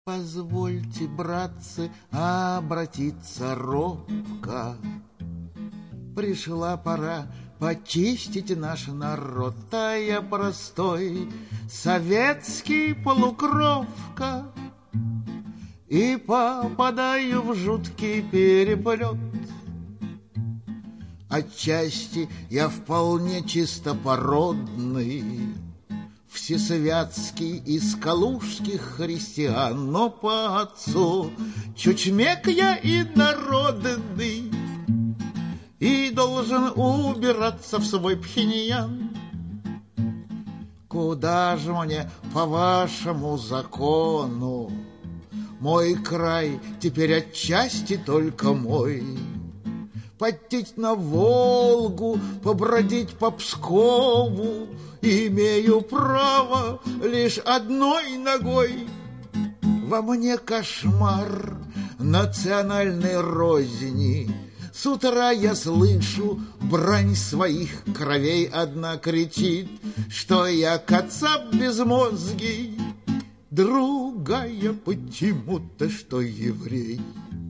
Позвольте, братцы, обратиться робко. Пришла пора почистить наш народ, а я простой советский полукровка и попадаю в жуткий переплет. Отчасти я вполне чистопородный, всесвятский из калужских христиан, но по отцу чучмек я инородный и должен убираться в свой Пхеньян. Куда же мне по вашему закону? Мой край теперь отчасти только мой. Подтеть на Волгу, побродить по Пскову имею право лишь одной ногой. Во мне кошмар национальной розни. С утра я слышу брань своих кровей. Одна кричит, что я кацап безмозгий, другая почему-то, что еврей.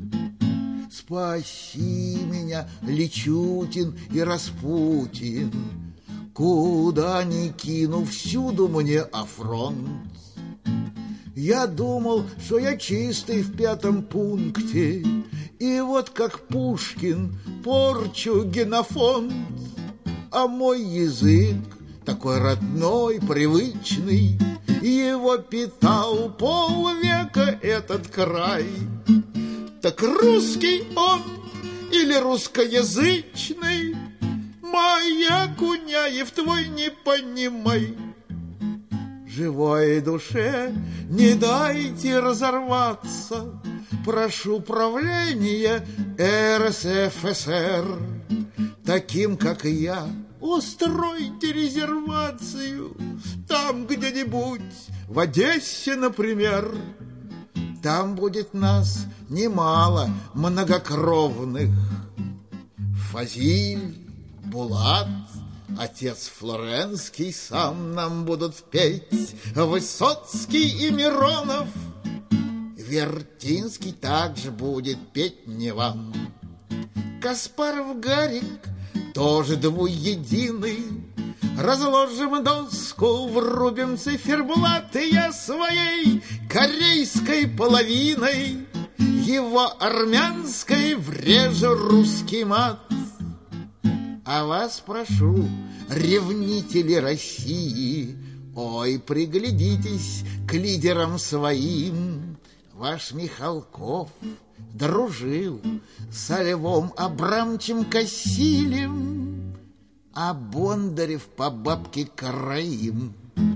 Спаси меня, Личутин и Распутин, куда ни кину, всюду мне афронт. Я думал, что я чистый в 5 пункте, и вот как Пушкин порчу генофонд. А мой язык такой родной, привычный, его питал полвека этот край. Так русский он или русскоязычный, моя Куняев, твой не понимай. Живой душе не дайте разорваться, прошу правления РСФСР. Таким, как я, устройте резервацию там где-нибудь, в Одессе, например. Там будет нас немало многокровных. Фазиль, Булат, отец Флоренский сам нам будут петь, Высоцкий и Миронов. Вертинский также будет петь не вам. Каспаров, Гарик тоже двуединый. Разложим доску, врубим циферблат, и я своей корейской половиной его армянской врежу русский мат. А вас прошу, ревнители России, ой, приглядитесь к лидерам своим. Ваш Михалков дружил со Львом Абрамовичем Кассилем, а Бондарев по бабке Караим.